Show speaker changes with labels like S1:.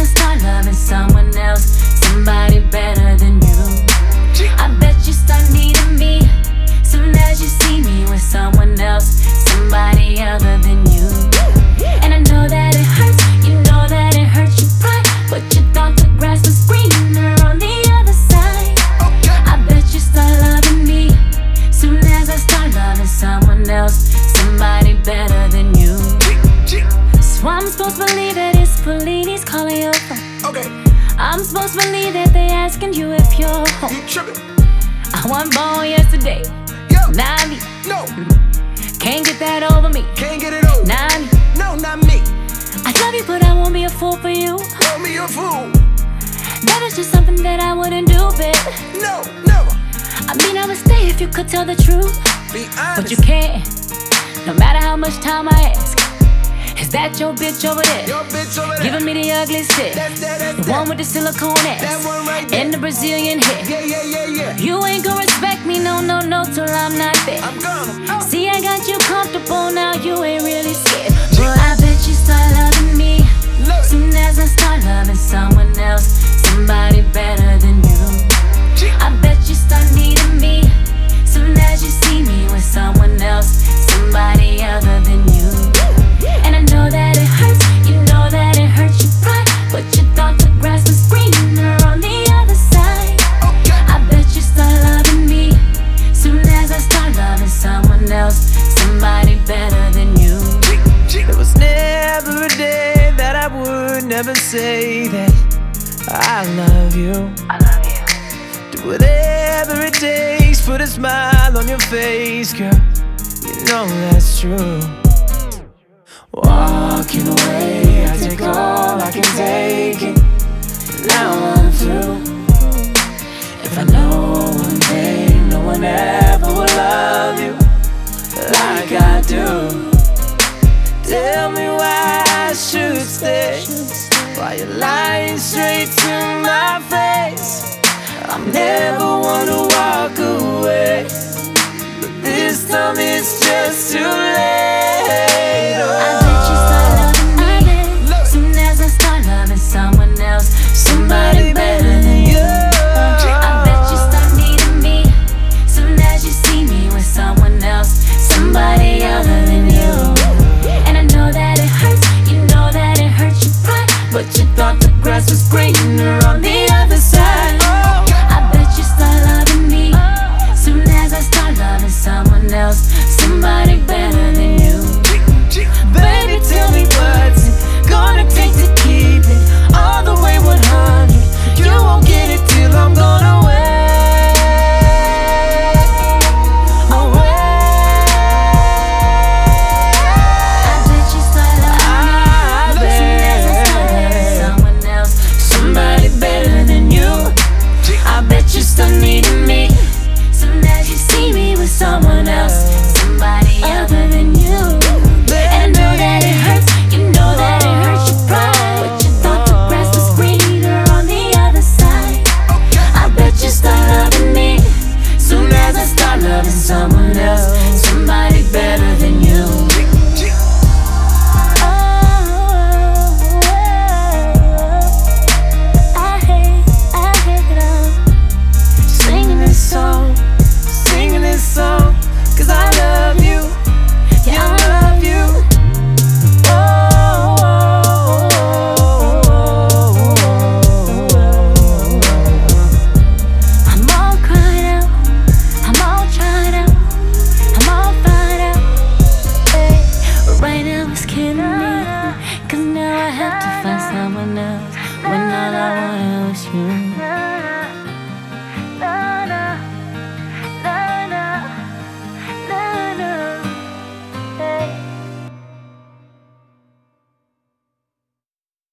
S1: I start loving someone else, somebody better than you, I bet you start needing me. Soon as you see me with someone else, somebody other than you. And I know that it hurts, you know that it hurts your pride, but you thought the grass was greener on the other side. I bet you start loving me. Soon as I start loving someone else, somebody better than you. So I'm supposed to believe that it's Fellini's calling your phone.
S2: Okay.
S1: I'm supposed to believe that they asking you if you're home.
S2: You trippin'?
S1: I wasn't born yesterday.
S2: Yo.
S1: Not me.
S2: No.
S1: Can't get that over me.
S2: Can't get it over.
S1: Not me.
S2: No, not me.
S1: I love you, but I won't be a fool for you.
S2: Call me a fool.
S1: That is just something that I wouldn't do, babe.
S2: No, never.
S1: I mean, I would stay if you could tell the truth,
S2: Be honest.
S1: but you can't. No matter how much time I ask. Is that your bitch over there?
S2: Your bitch over there.
S1: Giving me the ugly stare. The one with the silicone ass.
S2: That one right there.
S1: And the Brazilian hair.
S2: Yeah.
S1: You ain't gonna respect me, no, till I'm not there.
S2: I'm gonna.
S1: See, I got you comfortable now, you ain't really scared. But I bet you start loving me.
S2: Look.
S1: Soon as I start loving someone else, somebody better than you. I bet you start needing me. Soon as you see me with someone else, somebody other than you. And I know that it hurts, you know that it hurts your pride, but you thought the grass was greener on the other side. I bet you start loving me. Soon as I start loving someone else, somebody better than you.
S3: There was never a day that I would never say that I love you.
S1: I love you.
S3: Do whatever it takes, put a smile on your face, girl. You know that's true. Walking away, I take all I can take it. Now I'm through. If I know one thing, no one ever will love you like I do. Tell me why I should stay, why you're lying straight to my face. I'm never one to walk away, but this time it's just too late.
S1: I bet you start loving me. Soon as I start loving someone else, somebody better than you. I bet you start needing me. Soon as you see me with someone else, somebody other than you. And I know that it hurts, you know that it hurts your pride, but you thought the grass was greener on the other side. I bet you start loving me. Soon as I start loving someone else, somebody better than you.
S3: Baby, tell me what's it gonna take to keep it all the way 100. You won't get it till I'm gone away.
S1: I bet you start loving me. Soon as I start loving someone else, somebody better than you. I bet you start needing me. Soon as you see me with someone else, somebody other than you. And I know that it hurts, you know that it hurts your pride, but you thought the grass was greener on the other side. I bet you start loving me. Soon as I start loving someone else, somebody better than you. I hate it all. Singing this song,
S3: Cause I love you,
S1: yeah,
S3: I love you.
S1: I'm all cried out, I'm all tried out, I'm all fired out. Hey, but right now it's killing me, cause now I have to find someone else when all I wanted was you.